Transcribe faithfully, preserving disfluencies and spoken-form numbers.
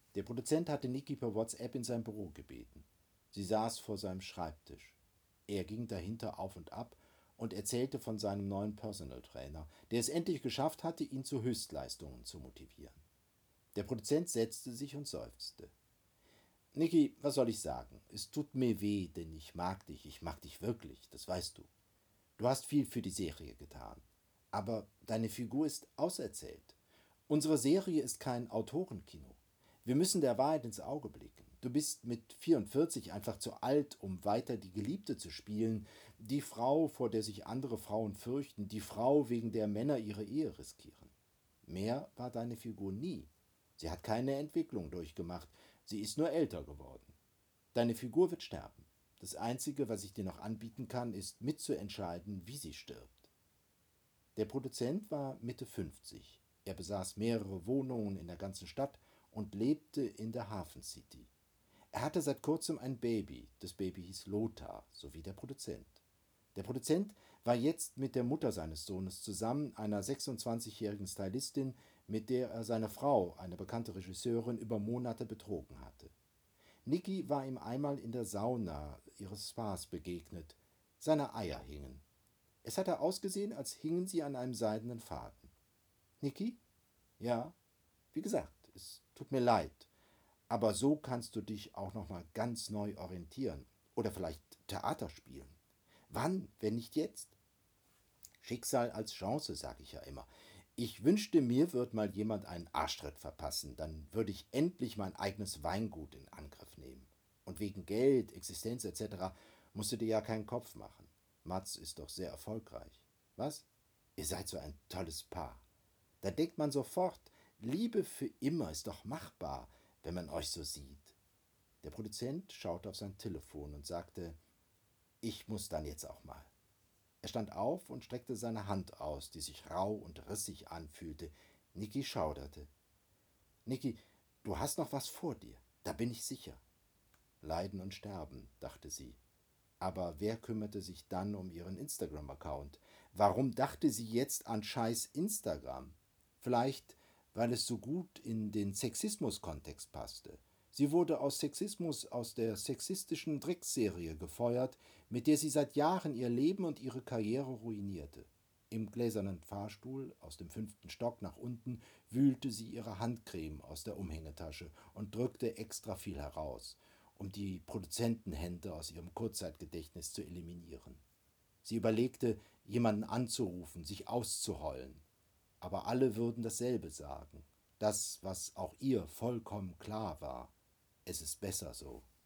Der Produzent hatte Niki per WhatsApp in sein Büro gebeten. Sie saß vor seinem Schreibtisch. Er ging dahinter auf und ab und erzählte von seinem neuen Personal Trainer, der es endlich geschafft hatte, ihn zu Höchstleistungen zu motivieren. Der Produzent setzte sich und seufzte. Niki, was soll ich sagen? Es tut mir weh, denn ich mag dich, ich mag dich wirklich, das weißt du. Du hast viel für die Serie getan. Aber deine Figur ist auserzählt. Unsere Serie ist kein Autorenkino. Wir müssen der Wahrheit ins Auge blicken. Du bist mit vierundvierzig einfach zu alt, um weiter die Geliebte zu spielen, die Frau, vor der sich andere Frauen fürchten, die Frau, wegen der Männer ihre Ehe riskieren. Mehr war deine Figur nie. Sie hat keine Entwicklung durchgemacht, sie ist nur älter geworden. Deine Figur wird sterben. Das Einzige, was ich dir noch anbieten kann, ist mitzuentscheiden, wie sie stirbt. Der Produzent war Mitte fünfzig. Er besaß mehrere Wohnungen in der ganzen Stadt und lebte in der Hafen City. Er hatte seit kurzem ein Baby. Das Baby hieß Lothar, so wie der Produzent. Der Produzent war jetzt mit der Mutter seines Sohnes zusammen, einer sechsundzwanzigjährigen Stylistin, mit der er seine Frau, eine bekannte Regisseurin, über Monate betrogen hatte. Niki war ihm einmal in der Sauna ihres Spas begegnet. Seine Eier hingen. Es hatte ausgesehen, als hingen sie an einem seidenen Faden. Niki? Ja, wie gesagt, es tut mir leid. Aber so kannst du dich auch noch mal ganz neu orientieren. Oder vielleicht Theater spielen. Wann, wenn nicht jetzt? Schicksal als Chance, sage ich ja immer. Ich wünschte, mir wird mal jemand einen Arschtritt verpassen, dann würde ich endlich mein eigenes Weingut in Angriff nehmen. Und wegen Geld, Existenz et cetera musst du dir ja keinen Kopf machen. Mats ist doch sehr erfolgreich. Was? Ihr seid so ein tolles Paar. Da denkt man sofort, Liebe für immer ist doch machbar, wenn man euch so sieht. Der Produzent schaute auf sein Telefon und sagte, ich muss dann jetzt auch mal. Er stand auf und streckte seine Hand aus, die sich rau und rissig anfühlte. Niki schauderte. Niki, du hast noch was vor dir, da bin ich sicher. Leiden und sterben, dachte sie. Aber wer kümmerte sich dann um ihren Instagram-Account? Warum dachte sie jetzt an scheiß Instagram? Vielleicht, weil es so gut in den Sexismus-Kontext passte. Sie wurde aus Sexismus aus der sexistischen Trickserie gefeuert, mit der sie seit Jahren ihr Leben und ihre Karriere ruinierte. Im gläsernen Fahrstuhl aus dem fünften Stock nach unten wühlte sie ihre Handcreme aus der Umhängetasche und drückte extra viel heraus, um die Produzentenhände aus ihrem Kurzzeitgedächtnis zu eliminieren. Sie überlegte, jemanden anzurufen, sich auszuheulen. Aber alle würden dasselbe sagen. Das, was auch ihr vollkommen klar war. Es ist besser so.